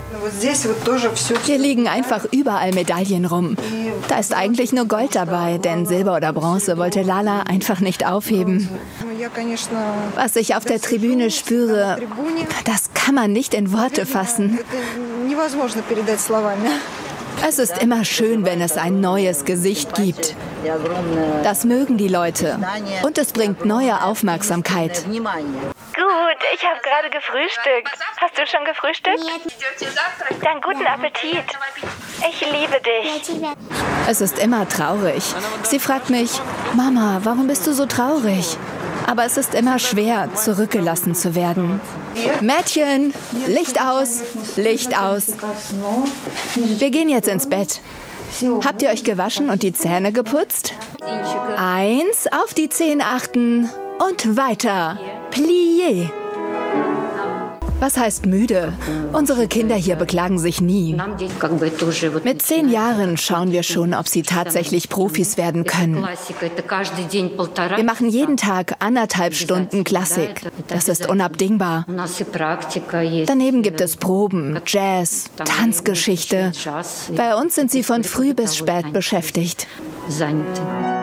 Hier liegen einfach überall Medaillen rum. Da ist eigentlich nur Gold dabei, denn Silber oder Bronze wollte Lala einfach nicht aufheben. Was ich auf der Tribüne spüre, das kann man nicht in Worte fassen. Es ist immer schön, wenn es ein neues Gesicht gibt. Das mögen die Leute. Und es bringt neue Aufmerksamkeit. Gut, ich habe gerade gefrühstückt. Hast du schon gefrühstückt? Dann guten Appetit. Ich liebe dich. Es ist immer traurig. Sie fragt mich, Mama, warum bist du so traurig? Aber es ist immer schwer, zurückgelassen zu werden. Mädchen, Licht aus, Licht aus. Wir gehen jetzt ins Bett. Habt ihr euch gewaschen und die Zähne geputzt? 1, auf die 10 achten und weiter. Plié. Was heißt müde? Unsere Kinder hier beklagen sich nie. Mit 10 Jahren schauen wir schon, ob sie tatsächlich Profis werden können. Wir machen jeden Tag 1,5 Stunden Klassik. Das ist unabdingbar. Daneben gibt es Proben, Jazz, Tanzgeschichte. Bei uns sind sie von früh bis spät beschäftigt.